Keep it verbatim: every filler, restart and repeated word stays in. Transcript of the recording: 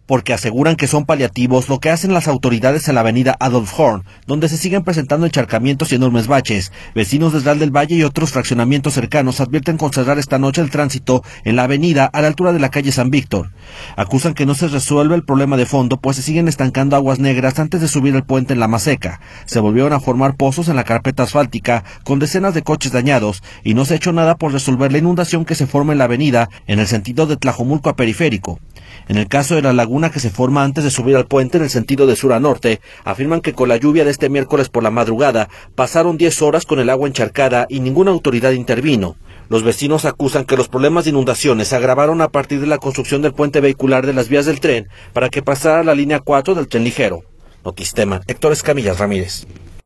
porque aseguran que son paliativos lo que hacen las autoridades en la avenida Adolf Horn, donde se siguen presentando encharcamientos y enormes baches. Vecinos de Real del Valle y otros fraccionamientos cercanos advierten con cerrar esta noche el tránsito en la avenida a la altura de la calle San Víctor. Acusan que no se resuelve el problema de fondo, pues se siguen estancando aguas negras antes de subir el puente en la Maseca. Se volvieron a formar pozos en la carpeta asfáltica con decenas de coches dañados y no se ha hecho nada por resolver la inundación que se forma en la avenida en el sentido de Tlajomulco a Periférico. En el caso de la laguna que se forma antes de subir al puente en el sentido de sur a norte, afirman que con la lluvia de este miércoles por la madrugada pasaron diez horas con el agua encharcada y ninguna autoridad intervino. Los vecinos acusan que los problemas de inundaciones se agravaron a partir de la construcción del puente vehicular de las vías del tren para que pasara la línea cuatro del tren ligero. Notistema, Héctor Escamillas Ramírez.